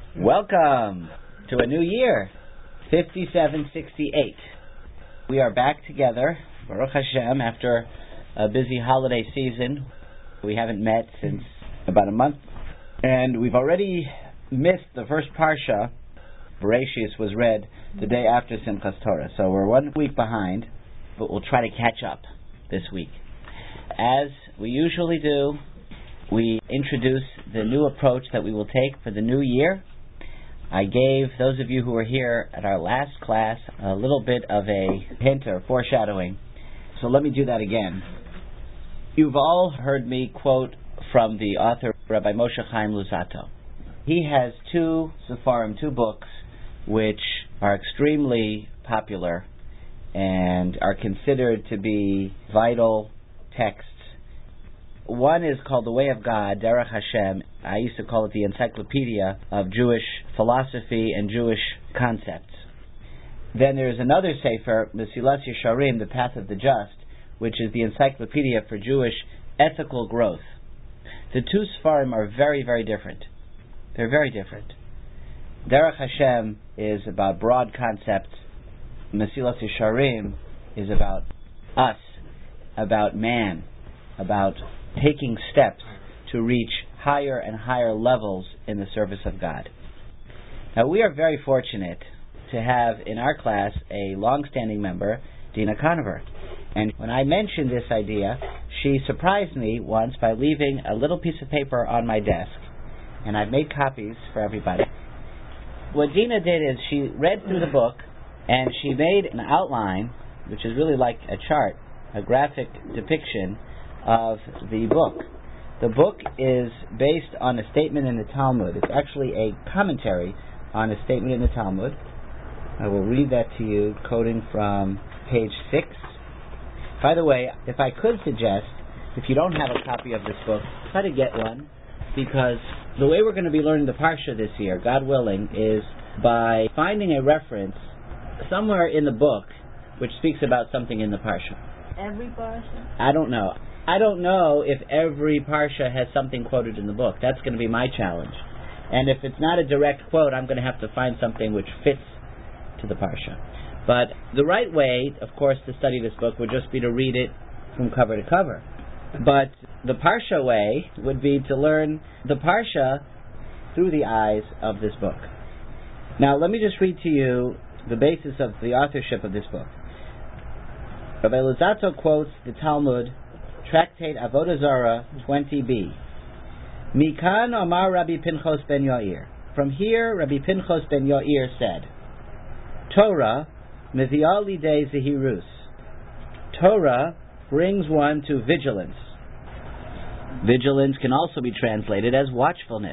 Welcome to a new year, 5768. We are back together, Baruch Hashem, after a busy holiday season. We haven't met since about a month, and we've already missed the first Parsha. Bereshis was read the day after Simchas Torah, so we're 1 week behind, but we'll try to catch up this week. As we usually do, we introduce the new approach that we will take for the new year. I gave those of you who were here at our last class a little bit of a hint or foreshadowing, so let me do that again. You've all heard me quote from the author, Rabbi Moshe Chaim Luzzatto. He has two books, which are extremely popular and are considered to be vital texts. One is called The Way of God, Derech Hashem. I used to call it the Encyclopedia of Jewish Philosophy and Jewish Concepts. Then there's another sefer, Mesilas Yesharim, The Path of the Just, which is the Encyclopedia for Jewish Ethical Growth. The two Sfarim are very, very different. They're very different. Derech Hashem is about broad concepts. Mesilas Yesharim is about us, about man, about taking steps to reach higher and higher levels in the service of God. Now, we are very fortunate to have in our class a long-standing member, Dina Conover. And when I mentioned this idea, she surprised me once by leaving a little piece of paper on my desk, and I've made copies for everybody. What Dina did is she read through the book, and she made an outline, which is really like a chart, a graphic depiction of the book. The book is based on a statement in the Talmud. It's actually a commentary on a statement in the Talmud. I will read that to you, quoting from page 6. By the way, if I could suggest, if you don't have a copy of this book, try to get one, because the way we're going to be learning the Parsha this year, God willing, is by finding a reference somewhere in the book which speaks about something in the Parsha. Every Parsha? I don't know if every Parsha has something quoted in the book. That's going to be my challenge. And if it's not a direct quote, I'm going to have to find something which fits to the Parsha. But the right way, of course, to study this book would just be to read it from cover to cover. But the Parsha way would be to learn the Parsha through the eyes of this book. Now, let me just read to you the basis of the authorship of this book. Rabbi Luzzatto quotes the Talmud, Tractate Avodah Zarah 20b. Mikan Amar Rabbi Pinchos ben Yair. From here, Rabbi Pinchos ben Yair said, Torah meviah lidei zehirus. Torah brings one to vigilance. Vigilance can also be translated as watchfulness.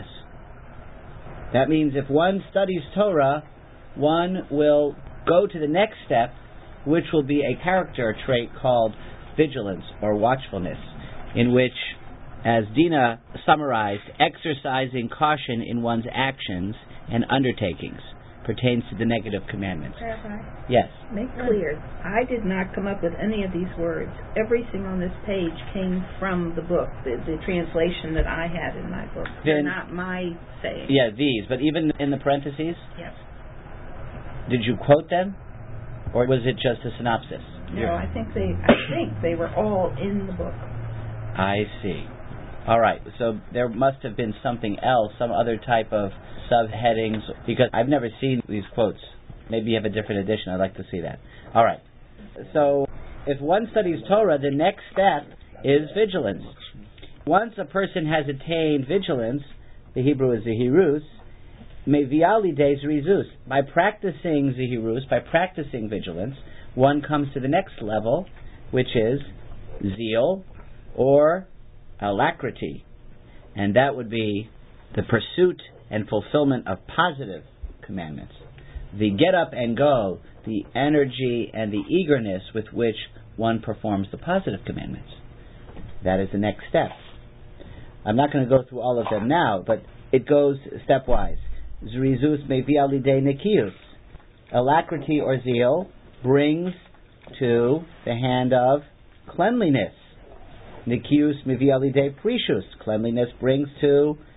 That means if one studies Torah, one will go to the next step, which will be a character trait called vigilance or watchfulness, in which, as Dina summarized, exercising caution in one's actions and undertakings pertains to the negative commandments. Rabbi, yes. Make clear, I did not come up with any of these words. Everything on this page came from the book, the translation that I had in my book. They're not my saying. Yeah, these, but even in the parentheses? Yes. Did you quote them? Or was it just a synopsis? No, I think they were all in the book. I see. All right, so there must have been something else, some other type of subheadings, because I've never seen these quotes. Maybe you have a different edition. I'd like to see that. All right. So if one studies Torah, the next step is vigilance. Once a person has attained vigilance, the Hebrew is zehirus, meviah lidei zerizus. By practicing zehirus, by practicing vigilance, one comes to the next level, which is zeal or alacrity. And that would be the pursuit and fulfillment of positive commandments. The get up and go, the energy and the eagerness with which one performs the positive commandments. That is the next step. I'm not going to go through all of them now, but it goes stepwise. Zerizus meviah lidei nekius. Alacrity or zeal brings to the hand of cleanliness. Nikius meviah lidei prishus. Cleanliness brings to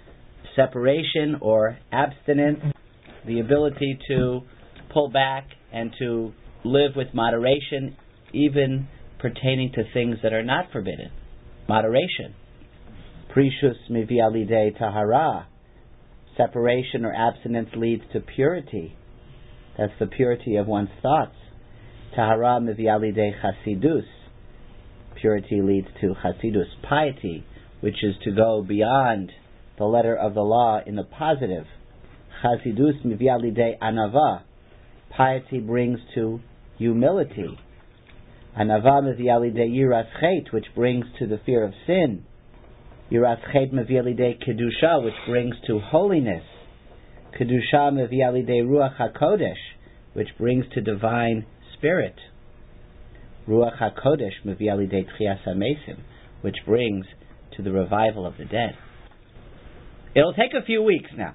separation or abstinence, the ability to pull back and to live with moderation, even pertaining to things that are not forbidden. Moderation. Prishus mivi alidei tahara. Separation or abstinence leads to purity. That's the purity of one's thoughts. Tahara mivi alidei chasidus. Purity leads to chasidus, piety, which is to go beyond the letter of the law in the positive. Chasidus mivi alidei anava. Piety brings to humility. Anava mivi alidei yiras chet, which brings to the fear of sin. Yiras chet mivi alidei kedusha, which brings to holiness. Kedusha mivi alidei ruach hakodesh, which brings to divine spirit. Ruach hakodesh mivi alidei tchias hamesim, which brings to the revival of the dead. It'll take a few weeks now.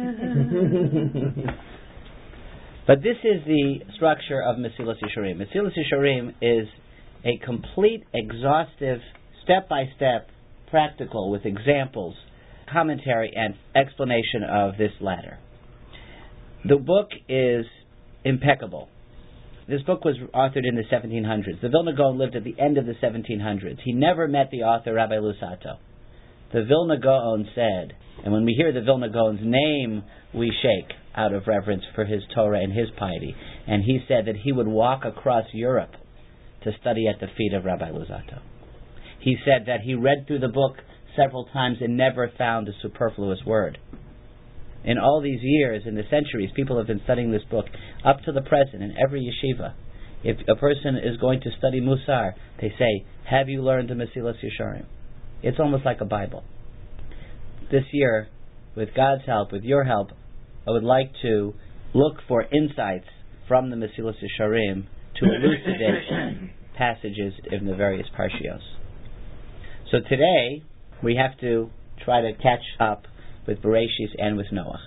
But this is the structure of Mesilas Yesharim. Mesilas Yesharim is a complete, exhaustive, step-by-step, practical, with examples, commentary, and explanation of this ladder. The book is impeccable. This book was authored in the 1700s. The Vilna Gaon lived at the end of the 1700s. He never met the author, Rabbi Lusato. The Vilna Gaon said, and when we hear the Vilna Gaon's name, we shake out of reverence for his Torah and his piety. And he said that he would walk across Europe to study at the feet of Rabbi Lusato. He said that he read through the book several times and never found a superfluous word. In all these years, in the centuries, people have been studying this book up to the present in every yeshiva. If a person is going to study Musar, they say, have you learned the Mesilas Yesharim? It's almost like a Bible. This year, with God's help, with your help, I would like to look for insights from the Mesilas Yesharim to elucidate passages in the various parshios. So today, we have to try to catch up with Bereshis and with Noach.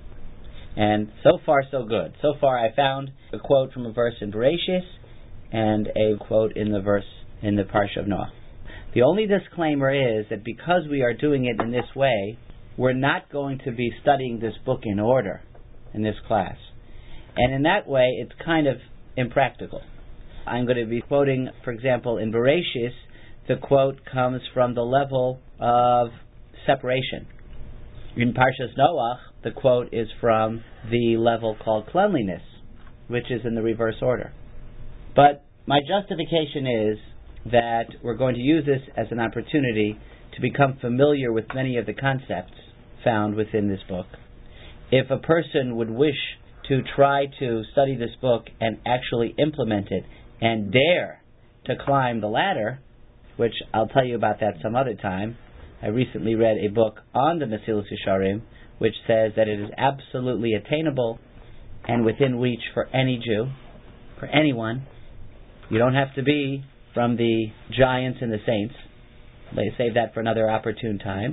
And so far, so good. So far, I found a quote from a verse in Bereshis and a quote in the verse in the Parsha of Noach. The only disclaimer is that because we are doing it in this way, we're not going to be studying this book in order in this class. And in that way, it's kind of impractical. I'm going to be quoting, for example, in Bereshis, the quote comes from the level of separation. In Parshas Noach, the quote is from the level called cleanliness, which is in the reverse order. But my justification is that we're going to use this as an opportunity to become familiar with many of the concepts found within this book. If a person would wish to try to study this book and actually implement it and dare to climb the ladder, which I'll tell you about that some other time. I recently read a book on the Mesilas Yesharim, which says that it is absolutely attainable and within reach for any Jew, for anyone. You don't have to be from the giants and the saints. They save that for another opportune time.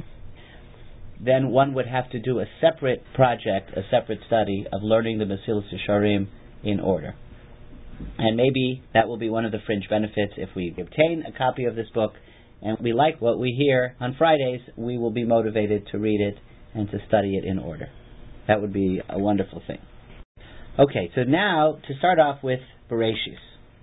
Then one would have to do a separate project, a separate study of learning the Mesilas Yesharim in order. And maybe that will be one of the fringe benefits. If we obtain a copy of this book and we like what we hear on Fridays, we will be motivated to read it and to study it in order. That would be a wonderful thing. Okay, so now to start off with Bereshis.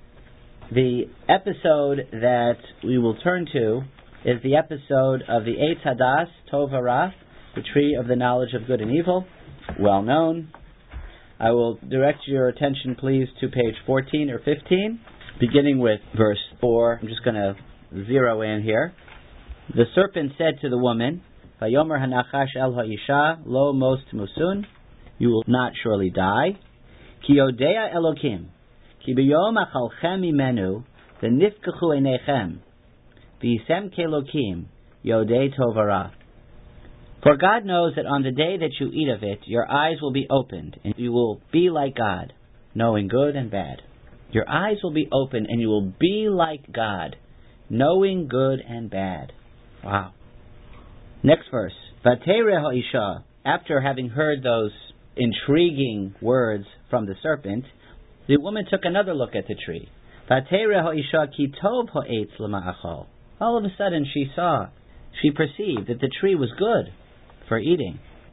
The episode that we will turn to is the episode of the Eitz Hadas, Tov Hara, the tree of the knowledge of good and evil, well known. I will direct your attention, please, to page 14 or 15, beginning with verse 4. I'm just going to zero in here. The serpent said to the woman, Vayomer hanachash el ha'isha lo mos tmusun, you will not surely die. Ki yodea Elokim, ki b'yom achalchem imenu, v'nifkechu einechem, v'yisem ke'Elokim, yodei tov hara. For God knows that on the day that you eat of it, your eyes will be opened, and you will be like God, knowing good and bad. Your eyes will be opened, and you will be like God, knowing good and bad. Wow. Next verse. Vatere ha'isha, after having heard those intriguing words from the serpent, the woman took another look at the tree. Vatere ha'isha ki tov ha'etz l'ma'achol. All of a sudden she perceived that the tree was good for eating.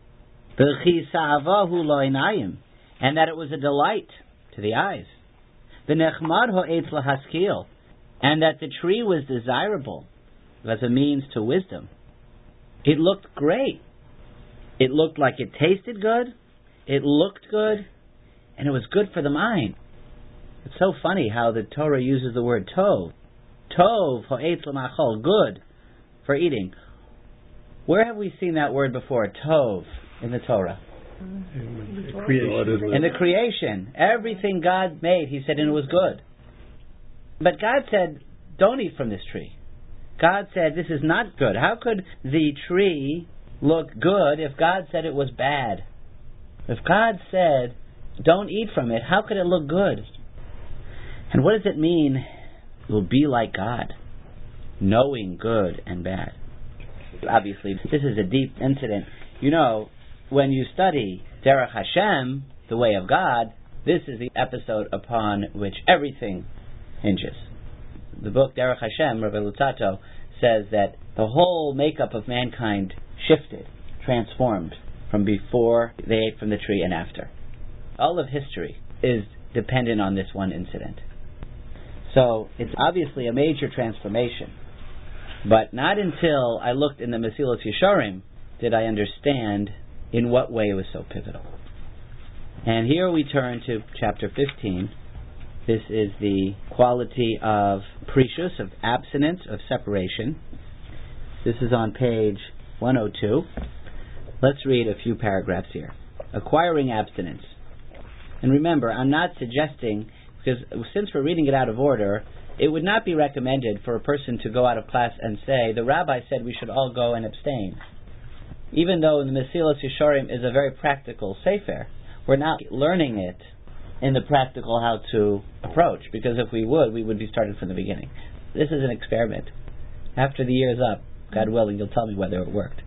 V'chi sa'avahu lo'inayim, and that it was a delight to the eyes. V'nechmad ha'etz lahaskil, and that the tree was desirable as a means to wisdom. It looked great. It looked like it tasted good. It looked good. And it was good for the mind. It's so funny how the Torah uses the word tov. Tov ha'etz l'machol, good for eating. Where have we seen that word before, tov, in the Torah? In the creation. In the creation. Everything God made, He said, and it was good. But God said, don't eat from this tree. God said, this is not good. How could the tree look good if God said it was bad? If God said, don't eat from it, how could it look good? And what does it mean? It will be like God, knowing good and bad. Obviously, this is a deep incident. You know, when you study Derech Hashem, the way of God, this is the episode upon which everything hinges. The book Derech Hashem, Rabbi Luzzatto, says that the whole makeup of mankind shifted, transformed from before they ate from the tree and after. All of history is dependent on this one incident. So it's obviously a major transformation. But not until I looked in the Mesilas Yesharim did I understand in what way it was so pivotal. And here we turn to chapter 15. This is the quality of precious, of abstinence, of separation. This is on page 102. Let's read a few paragraphs here. Acquiring abstinence. And remember, I'm not suggesting, because since we're reading it out of order, it would not be recommended for a person to go out of class and say, the rabbi said we should all go and abstain. Even though the Mesilas Yesharim is a very practical sefer, we're not learning it in the practical how to approach, because if we would be started from the beginning. This is an experiment. After the year's up, God willing, you'll tell me whether it worked.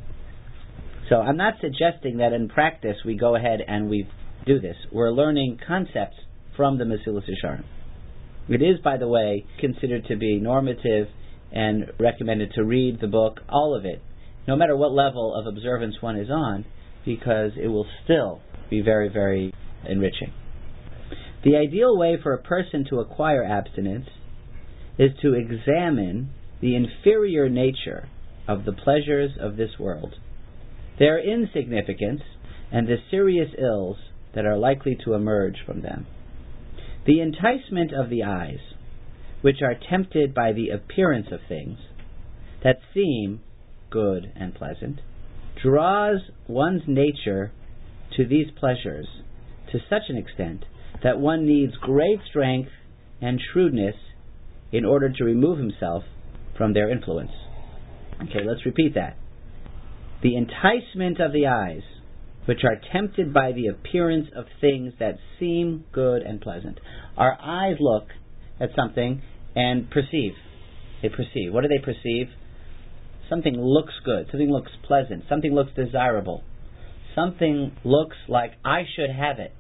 So I'm not suggesting that in practice we go ahead and we do this. We're learning concepts from the Mesilas Yesharim. It is, by the way, considered to be normative and recommended to read the book, all of it, no matter what level of observance one is on, because it will still be very, very enriching. The ideal way for a person to acquire abstinence is to examine the inferior nature of the pleasures of this world, their insignificance, and the serious ills that are likely to emerge from them. The enticement of the eyes, which are tempted by the appearance of things that seem good and pleasant, draws one's nature to these pleasures to such an extent that one needs great strength and shrewdness in order to remove himself from their influence. Okay, let's repeat that. The enticement of the eyes, which are tempted by the appearance of things that seem good and pleasant. Our eyes look at something and perceive. They perceive. What do they perceive? Something looks good. Something looks pleasant. Something looks desirable. Something looks like I should have it.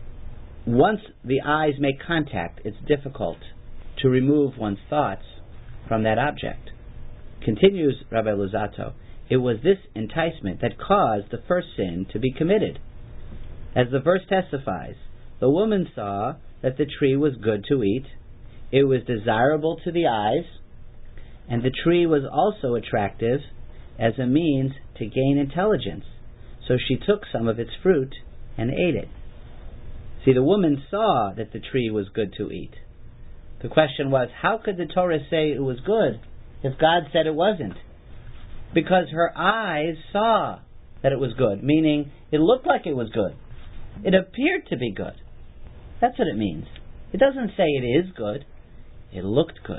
Once the eyes make contact, it's difficult to remove one's thoughts from that object. Continues Rabbi Luzzatto, it was this enticement that caused the first sin to be committed. As the verse testifies, the woman saw that the tree was good to eat, it was desirable to the eyes, and the tree was also attractive as a means to gain intelligence. So she took some of its fruit and ate it. See, the woman saw that the tree was good to eat. The question was, how could the Torah say it was good if God said it wasn't? Because her eyes saw that it was good, meaning it looked like it was good. It appeared to be good. That's what it means. It doesn't say it is good. It looked good.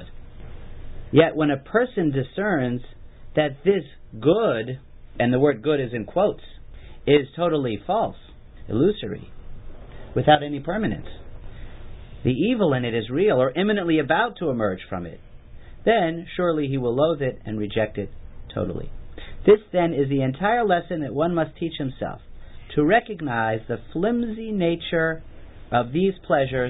Yet when a person discerns that this good, and the word good is in quotes, is totally false, illusory, without any permanence, the evil in it is real or imminently about to emerge from it, then surely he will loathe it and reject it totally. This then is the entire lesson that one must teach himself, to recognize the flimsy nature of these pleasures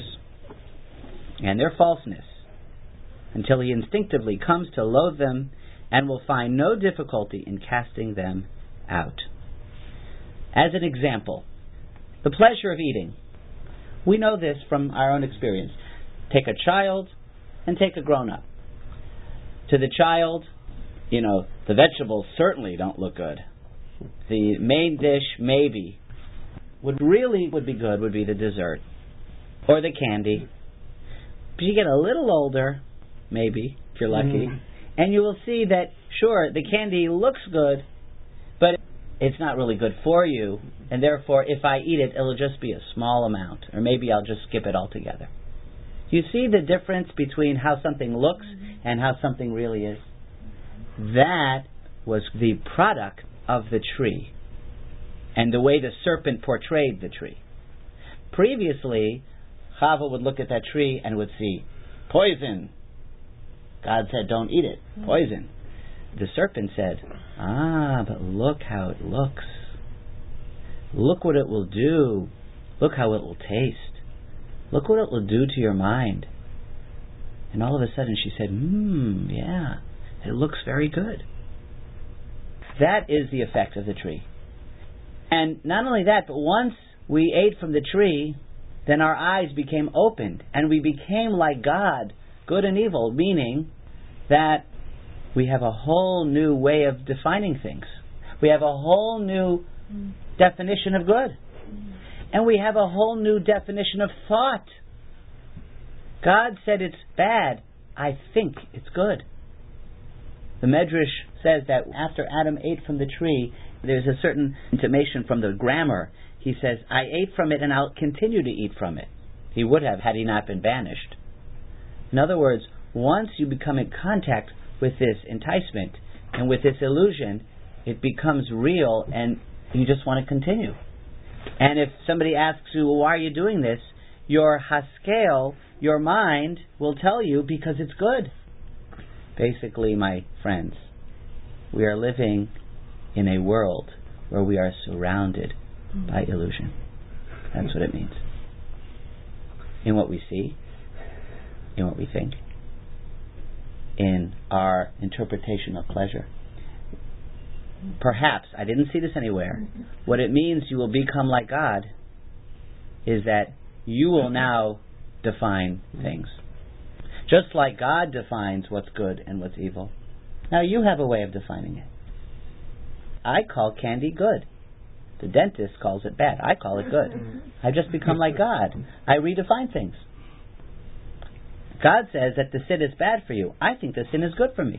and their falseness, until he instinctively comes to loathe them and will find no difficulty in casting them out. As an example, the pleasure of eating. We know this from our own experience. Take a child and take a grown-up. To the child, the vegetables certainly don't look good. The main dish, maybe. What really would be good would be the dessert or the candy. But you get a little older, maybe, if you're lucky, and you will see that, sure, the candy looks good, but it's not really good for you, and therefore, if I eat it, it'll just be a small amount, or maybe I'll just skip it altogether. Do you see the difference between how something looks and how something really is? That was the product of the tree, and the way the serpent portrayed the tree. Previously, Chava would look at that tree and would see poison. God said, don't eat it. Poison. The serpent said, but look how it looks. Look what it will do. Look how it will taste. Look what it will do to your mind. And all of a sudden she said, yeah, it looks very good. That is the effect of the tree. And not only that, but once we ate from the tree, then our eyes became opened, and we became like God, good and evil, meaning that we have a whole new way of defining things. We have a whole new definition of good. And we have a whole new definition of thought. God said it's bad. I think it's good. The Medrash says that after Adam ate from the tree, there's a certain intimation from the grammar. He says, I ate from it and I'll continue to eat from it. He would have had he not been banished. In other words, once you become in contact with this enticement and with this illusion, it becomes real and you just want to continue. And if somebody asks you, why are you doing this? Your haskel, your mind, will tell you because it's good. Basically, my friends, we are living in a world where we are surrounded by illusion. That's what it means. In what we see, in what we think, in our interpretation of pleasure. Perhaps, I didn't see this anywhere, what it means you will become like God is that you will now define things. Just like God defines what's good and what's evil. Now you have a way of defining it. I call candy good. The dentist calls it bad. I call it good. I've just become like God. I redefine things. God says that the sin is bad for you. I think the sin is good for me.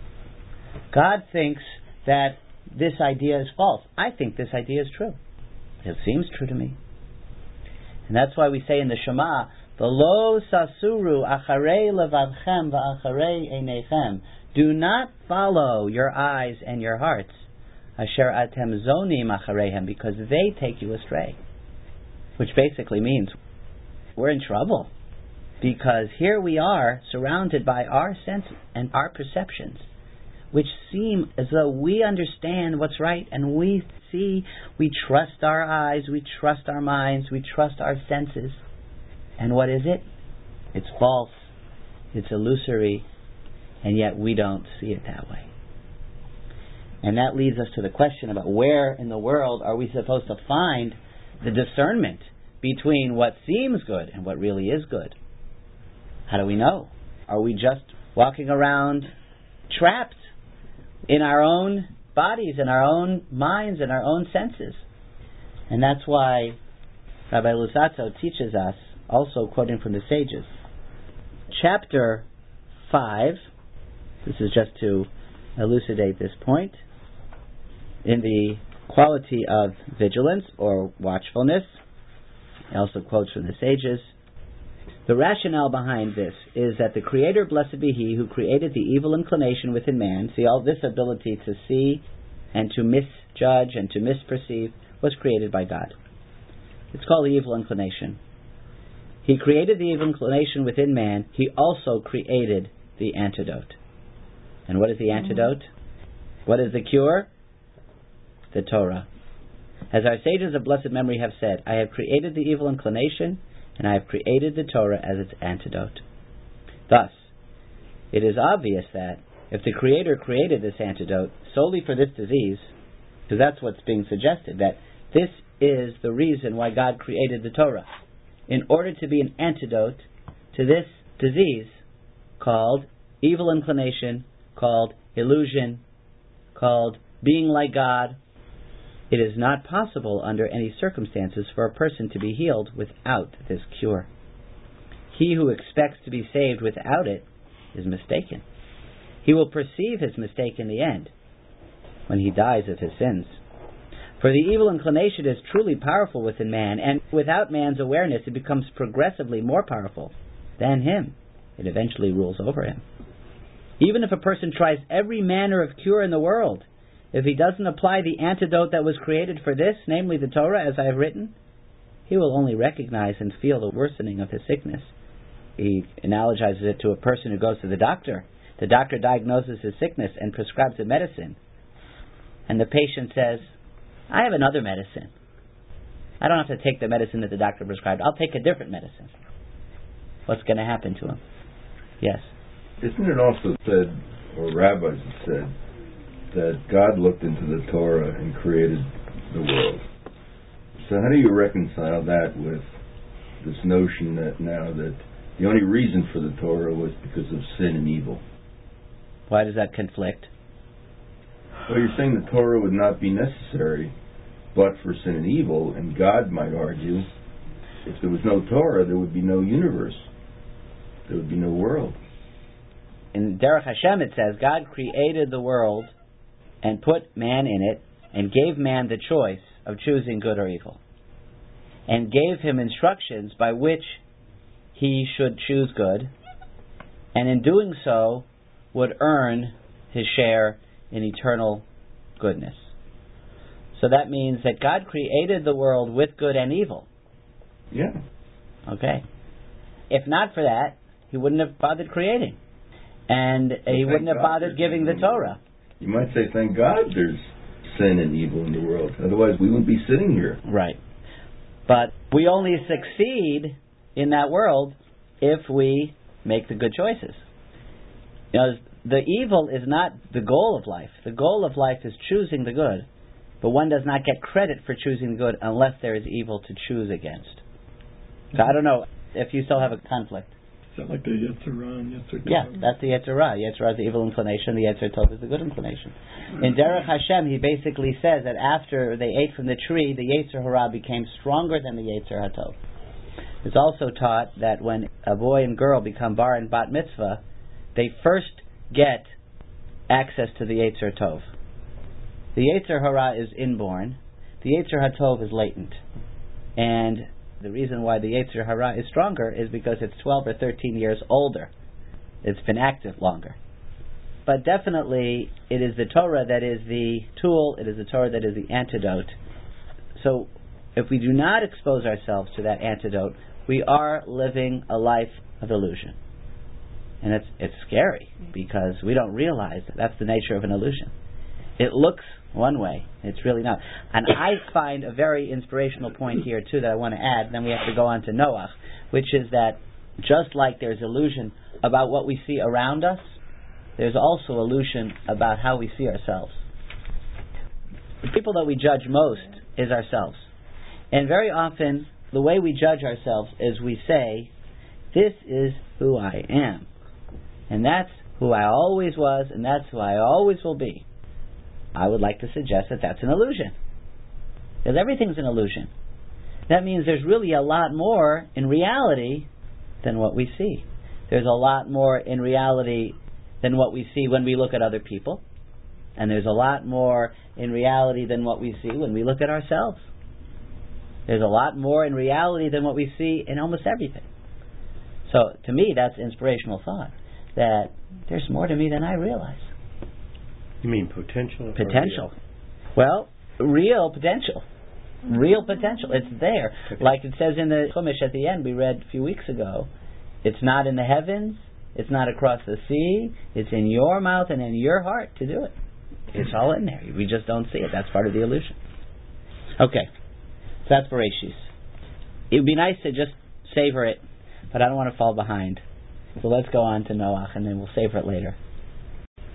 God thinks that this idea is false. I think this idea is true. It seems true to me. And that's why we say in the Shema, V'lo sasuru acharei levavchem v'acharei einechem. Do not follow your eyes and your hearts. Asher atem zonim achareihem, because they take you astray. Which basically means we're in trouble. Because here we are surrounded by our senses and our perceptions, which seem as though we understand what's right, and we see, we trust our eyes, we trust our minds, we trust our senses. And what is it? It's false, it's illusory, and yet we don't see it that way. And that leads us to the question about where in the world are we supposed to find the discernment between what seems good and what really is good? How do we know? Are we just walking around trapped in our own bodies, in our own minds, in our own senses? And that's why Rabbi Luzzatto teaches us, also quoting from the sages, chapter 5, this is just to elucidate this point, in the quality of vigilance or watchfulness, he also quotes from the sages, the rationale behind this is that the Creator, blessed be He, who created the evil inclination within man, see, all this ability to see and to misjudge and to misperceive was created by God. It's called the evil inclination. He created the evil inclination within man. He also created the antidote. And what is the antidote? What is the cure? The Torah. As our sages of blessed memory have said, I have created the evil inclination, and I have created the Torah as its antidote. Thus, it is obvious that if the Creator created this antidote solely for this disease, because that's what's being suggested, that This is the reason why God created the Torah, in order to be an antidote to this disease called evil inclination, called illusion, called being like God. It is not possible under any circumstances for a person to be healed without this cure. He who expects to be saved without it is mistaken. He will perceive his mistake in the end, when he dies of his sins. For the evil inclination is truly powerful within man, and without man's awareness it becomes progressively more powerful than him. It eventually rules over him. Even if a person tries every manner of cure in the world, if he doesn't apply the antidote that was created for this, namely the Torah, as I have written, he will only recognize and feel the worsening of his sickness. He analogizes it to a person who goes to the doctor. The doctor diagnoses his sickness and prescribes a medicine. And the patient says, I have another medicine. I don't have to take the medicine that the doctor prescribed. I'll take a different medicine. What's going to happen to him? Yes? Isn't it also said, or rabbis have said, that God looked into the Torah and created the world? So how do you reconcile that with this notion that now that the only reason for the Torah was because of sin and evil? Why does that conflict? Well, you're saying the Torah would not be necessary but for sin and evil, and God might argue, if there was no Torah, there would be no universe. There would be no world. In Derech Hashem it says, God created the world and put man in it, and gave man the choice of choosing good or evil, and gave him instructions by which he should choose good, and in doing so would earn his share in eternal goodness. So that means that God created the world with good and evil. Yeah. Okay. If not for that, he wouldn't have bothered creating. And he wouldn't have bothered giving the Torah. You might say, thank God there's sin and evil in the world. Otherwise we wouldn't be sitting here. Right. But we only succeed in that world if we make the good choices. You know, the evil is not the goal of life. The goal of life is choosing the good. But one does not get credit for choosing the good unless there is evil to choose against. So I don't know if you still have a conflict. Is that like the Yetzirah and Yetzirah? Yeah, that's the Yetzirah. Yetzirah is the evil inclination. The Yetzer Tov is the good inclination. In Derech Hashem, he basically says that after they ate from the tree, the Yetzer Hara became stronger than the Yetzer HaTov. It's also taught that when a boy and girl become bar and bat mitzvah, they first get access to the Yetzer Tov. The Yetzer Hara is inborn. The Yetzer HaTov is latent. And the reason why the Yetzer Hara is stronger is because it's 12 or 13 years older. It's been active longer. But definitely, it is the Torah that is the tool, it is the Torah that is the antidote. So, if we do not expose ourselves to that antidote, we are living a life of illusion. And it's scary, because we don't realize that that's the nature of an illusion. It looks one way. It's really not. And I find a very inspirational point here, too, that I want to add. Then we have to go on to Noach, which is that just like there's illusion about what we see around us, there's also illusion about how we see ourselves. The people that we judge most is ourselves. And very often, the way we judge ourselves is we say, this is who I am. And that's who I always was, and that's who I always will be. I would like to suggest that that's an illusion. Because everything's an illusion. That means there's really a lot more in reality than what we see. There's a lot more in reality than what we see when we look at other people. And there's a lot more in reality than what we see when we look at ourselves. There's a lot more in reality than what we see in almost everything. So, to me, that's inspirational thought. That there's more to me than I realize. You mean potential? Potential. Well, real potential. Real potential. It's there. Okay. Like it says in the Chumash at the end we read a few weeks ago. It's not in the heavens. It's not across the sea. It's in your mouth and in your heart to do it. It's all in there. We just don't see it. That's part of the illusion. Okay. So that's Bereshis. It would be nice to just savor it, but I don't want to fall behind. So let's go on to Noach and then we'll savor it later.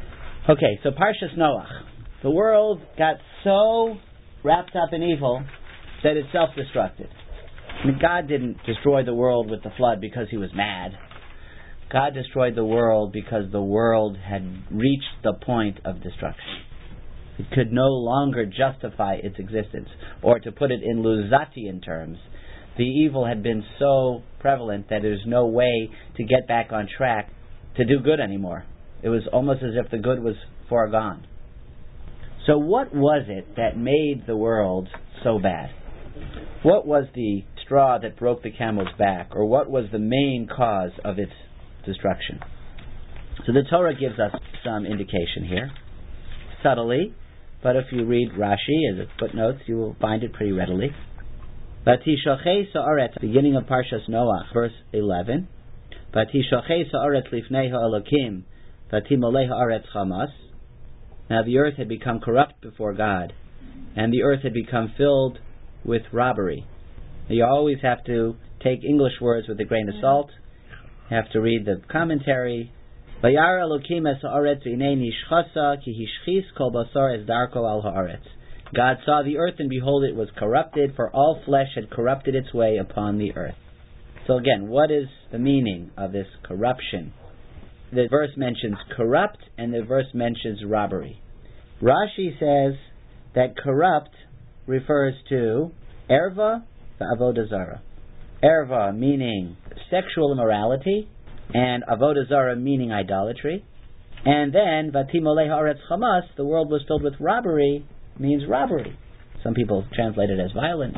Okay, so Parshas Noach. The world got so wrapped up in evil that it self-destructed. I mean, God didn't destroy the world with the flood because he was mad. God destroyed the world because the world had reached the point of destruction. It could no longer justify its existence. Or to put it in Luzatian terms, the evil had been so prevalent that there's no way to get back on track to do good anymore. It was almost as if the good was foregone. So what was it that made the world so bad? What was the straw that broke the camel's back, or what was the main cause of its destruction? So the Torah gives us some indication here, subtly, but if you read Rashi as a footnotes, you will find it pretty readily. Vatishochei sa'aretz, beginning of Parshas Noach, verse 11. Vatishochei sa'aretz lifnei ha'elokim, vatimolei ha'aretz chamas. Now the earth had become corrupt before God, and the earth had become filled with robbery. You always have to take English words with a grain of salt. You have to read the commentary. Vayar Elokim es haaretz v'inei nishchasa ki hishchis kol basar es darko al haaretz. God saw the earth, and behold, it was corrupted, for all flesh had corrupted its way upon the earth. So again, what is the meaning of this corruption? The verse mentions corrupt, and the verse mentions robbery. Rashi says that corrupt refers to erva v'avodah zarah. Erva meaning sexual immorality, and avodah zarah meaning idolatry. And then vatimolei haaretz chamas, the world was filled with robbery, means robbery. Some people translate it as violence.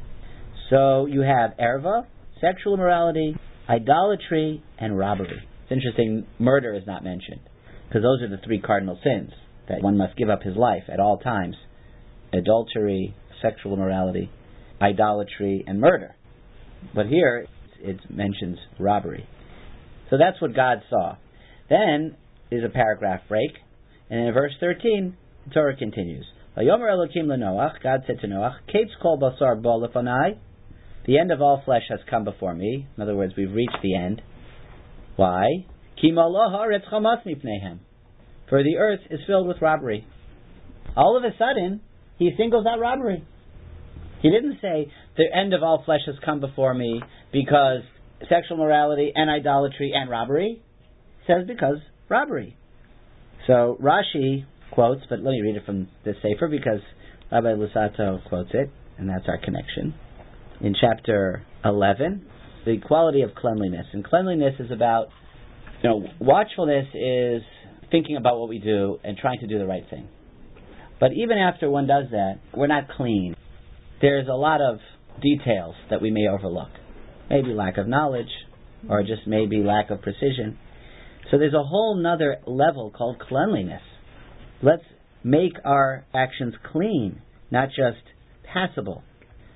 So you have erva, sexual immorality, idolatry, and robbery. It's interesting, murder is not mentioned, because those are the three cardinal sins that one must give up his life at all times: adultery, sexual immorality, idolatry, and murder. But here it mentions robbery. So that's what God saw. Then is a paragraph break, and in verse 13 the Torah continues. Vayomer Elokim leNoach, God said to Noach, Kates kol basar bo lefanai, the end of all flesh has come before me. In other words, we've reached the end. Why? Ki malo haaretz chamas mipneihem, for the earth is filled with robbery. All of a sudden, he singles out robbery. He didn't say, the end of all flesh has come before me because sexual morality and idolatry and robbery. He says because robbery. So Rashi quotes, but let me read it from the Sefer because Rabbi Lusato quotes it, and that's our connection. In chapter 11, the quality of cleanliness. And cleanliness is about, watchfulness is thinking about what we do and trying to do the right thing. But even after one does that, we're not clean. There's a lot of details that we may overlook. Maybe lack of knowledge, or just maybe lack of precision. So there's a whole nother level called cleanliness. Let's make our actions clean, not just passable.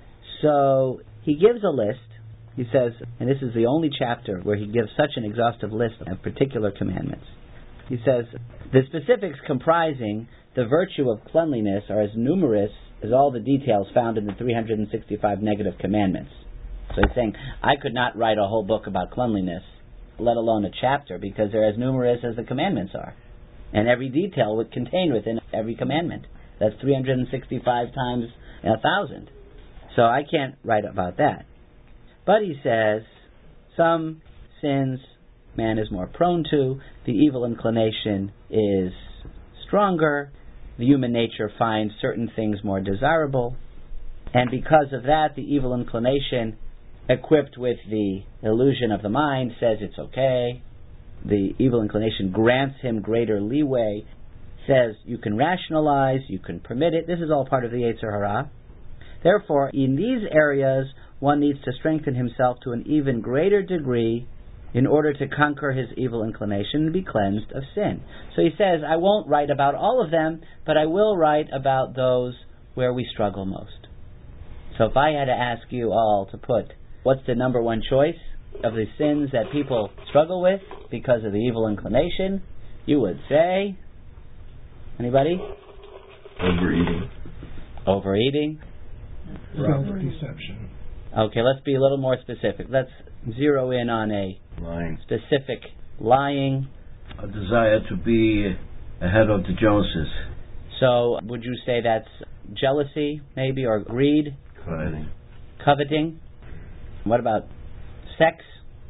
So he gives a list. He says, and this is the only chapter where he gives such an exhaustive list of particular commandments. He says, the specifics comprising the virtue of cleanliness are as numerous as all the details found in the 365 negative commandments. So he's saying, I could not write a whole book about cleanliness, let alone a chapter, because they're as numerous as the commandments are. And every detail would contain within every commandment. That's 365 times 1,000. So I can't write about that. But he says, some sins man is more prone to, the evil inclination is stronger, the human nature finds certain things more desirable, and because of that, the evil inclination, equipped with the illusion of the mind, says it's okay. The evil inclination grants him greater leeway, says you can rationalize, you can permit it. This is all part of the Yetzer Hara. Therefore, in these areas, one needs to strengthen himself to an even greater degree in order to conquer his evil inclination and be cleansed of sin. So he says, I won't write about all of them, but I will write about those where we struggle most. So if I had to ask you all to put, what's the number one choice of the sins that people struggle with because of the evil inclination, you would say, anybody? Overeating. Overeating? Self-deception. Okay, let's be a little more specific. Let's zero in on a Lying. specific lying. A desire to be ahead of the Joneses. So would you say that's jealousy, maybe, or greed? Fighting. Coveting. What about sex?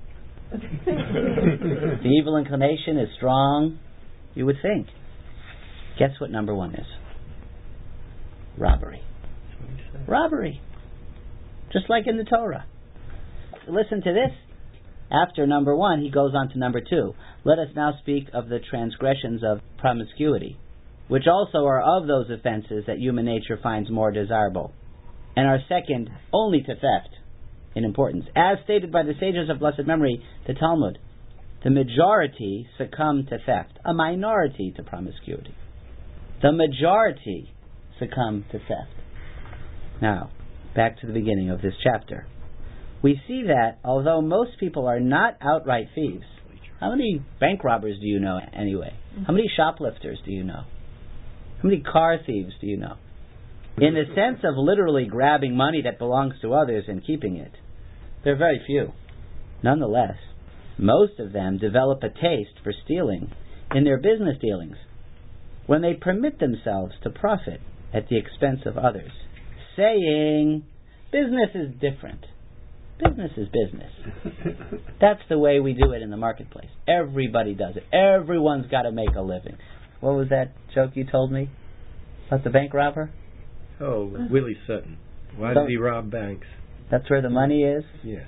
The evil inclination is strong, you would think. Guess what number 1 is? Robbery. Robbery. Just like in the Torah. Listen to this. After number 1, he goes on to number 2. Let us now speak of the transgressions of promiscuity, which also are of those offenses that human nature finds more desirable, and are second only to theft in importance. As stated by the sages of blessed memory, the Talmud, the majority succumb to theft, a minority to promiscuity. The majority succumb to theft. Now, back to the beginning of this chapter. We see that although most people are not outright thieves, how many bank robbers do you know anyway? How many shoplifters do you know? How many car thieves do you know? In the sense of literally grabbing money that belongs to others and keeping it, there are very few. Nonetheless, most of them develop a taste for stealing in their business dealings when they permit themselves to profit at the expense of others, saying, business is different. Business is business. That's the way we do it in the marketplace. Everybody does it. Everyone's got to make a living. What was that joke you told me about the bank robber? Oh, Willie Sutton. Why did he rob banks? That's where the money is? Yeah.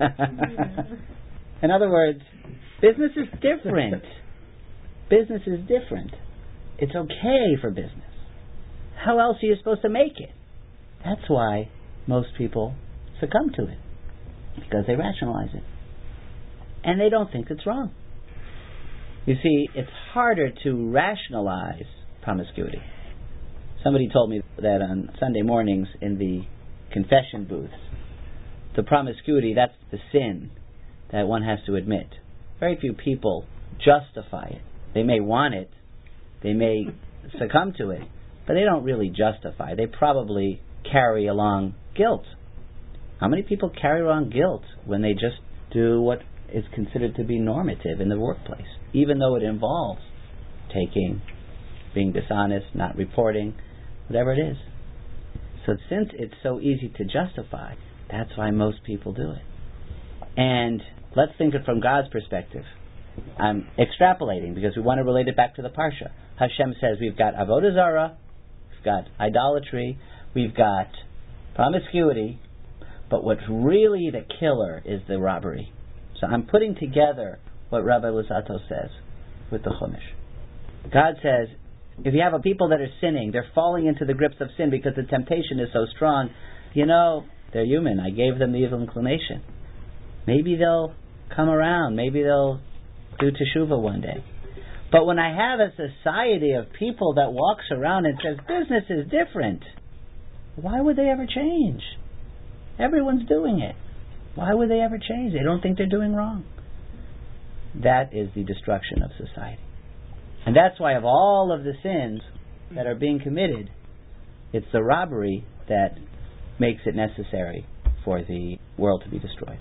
In other words, business is different. Business is different. It's okay for business. How else are you supposed to make it? That's why most people succumb to it, because they rationalize it. And they don't think it's wrong. You see, it's harder to rationalize promiscuity. Somebody told me that on Sunday mornings in the confession booths, the promiscuity, that's the sin that one has to admit. Very few people justify it. They may want it, they may succumb to it, but they don't really justify. They probably carry along guilt. How many people carry around guilt when they just do what is considered to be normative in the workplace, even though it involves taking, being dishonest, not reporting, whatever it is? So since it's so easy to justify, that's why most people do it. And let's think it from God's perspective. I'm extrapolating because we want to relate it back to the Parsha. Hashem says we've got Avodah Zarah, we've got idolatry, we've got promiscuity, but what's really the killer is the robbery. So I'm putting together what Rabbi Luzzatto says with the Chumash. God says, if you have a people that are sinning, they're falling into the grips of sin because the temptation is so strong, they're human. I gave them the evil inclination. Maybe they'll come around. Maybe they'll do teshuvah one day. But when I have a society of people that walks around and says, business is different, why would they ever change? Everyone's doing it. Why would they ever change? They don't think they're doing wrong. That is the destruction of society. And that's why of all of the sins that are being committed, it's the robbery that makes it necessary for the world to be destroyed.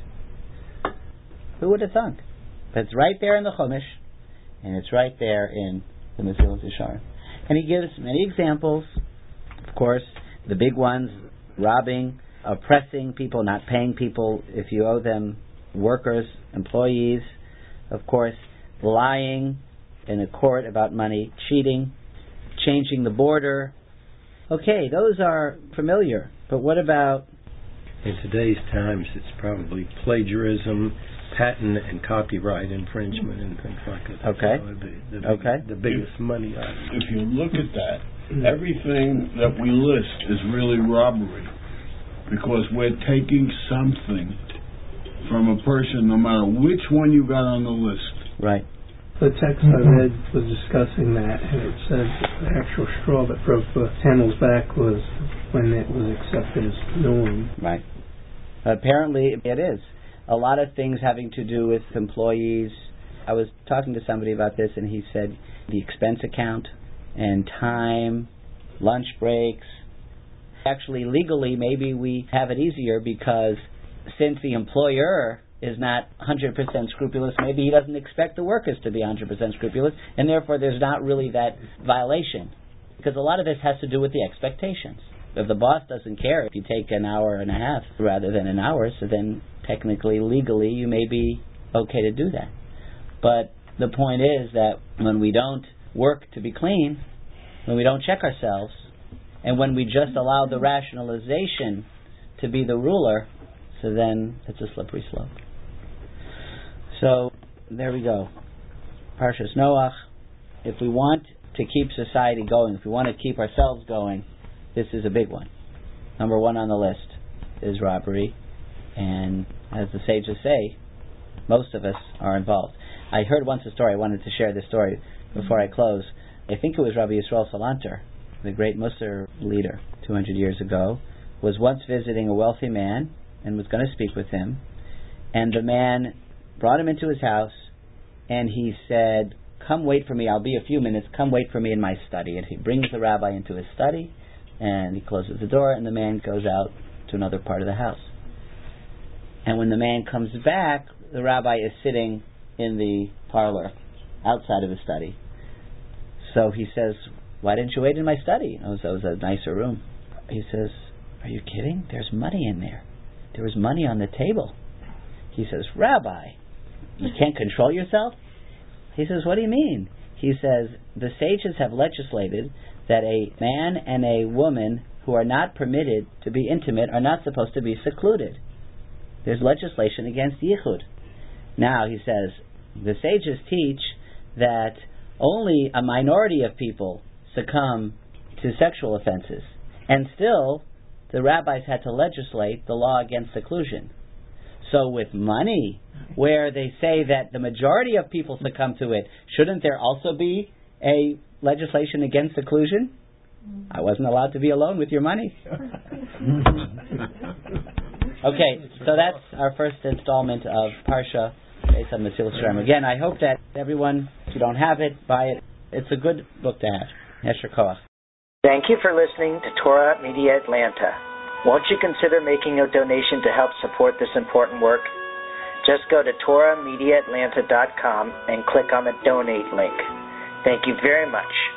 Who would have thunk? But it's right there in the Chumash, and it's right there in the Mesilas Yesharim. And he gives many examples. Of course, the big ones, robbing, oppressing people, not paying people if you owe them, workers, employees, of course, lying in a court about money, cheating, changing the border. Okay, those are familiar, but what about... In today's times, it's probably plagiarism, patent and copyright infringement and things like that. Okay. The biggest money items. If you look at that, everything that we list is really robbery, because we're taking something from a person, no matter which one you got on the list. Right. The text I read was discussing that, and it said the actual straw that broke the camel's back was when it was accepted as norm. Right. Apparently it is. A lot of things having to do with employees. I was talking to somebody about this, and he said the expense account and time, lunch breaks. Actually, legally, maybe we have it easier because since the employer is not 100% scrupulous, maybe he doesn't expect the workers to be 100% scrupulous, and therefore there's not really that violation. Because a lot of this has to do with the expectations. If the boss doesn't care if you take an hour and a half rather than an hour, so then technically, legally, you may be okay to do that. But the point is that when we don't work to be clean, when we don't check ourselves, and when we just allow the rationalization to be the ruler, so then it's a slippery slope. So, there we go. Parshas Noach. If we want to keep society going, if we want to keep ourselves going, this is a big one. Number one on the list is robbery, and as the sages say, most of us are involved. I heard once a story, I wanted to share this story before I close. I think it was Rabbi Yisrael Salanter, the great Musar leader 200 years ago, was once visiting a wealthy man and was going to speak with him, and the man brought him into his house, and he said, "Come wait for me, I'll be a few minutes, come wait for me in my study." And he brings the rabbi into his study, and he closes the door, and the man goes out to another part of the house. And when the man comes back, the rabbi is sitting in the parlor outside of his study. So he says, "Why didn't you wait in my study?" Oh, so it was a nicer room. He says, "Are you kidding? There's money in there. There was money on the table." He says, "Rabbi, you can't control yourself?" He says, "What do you mean?" He says, "The sages have legislated that a man and a woman who are not permitted to be intimate are not supposed to be secluded. There's legislation against yichud." Now, he says, the sages teach that only a minority of people succumb to sexual offenses. And still, the rabbis had to legislate the law against seclusion. So with money, where they say that the majority of people succumb to it, shouldn't there also be a legislation against seclusion? I wasn't allowed to be alone with your money. Okay, so that's our first installment of Parsha based on Mesilas Yesharim. Again, I hope that everyone, if you don't have it, buy it. It's a good book to have. Yesher Koach. Thank you for listening to Torah Media Atlanta. Won't you consider making a donation to help support this important work? Just go to TorahMediaAtlanta.com and click on the donate link. Thank you very much.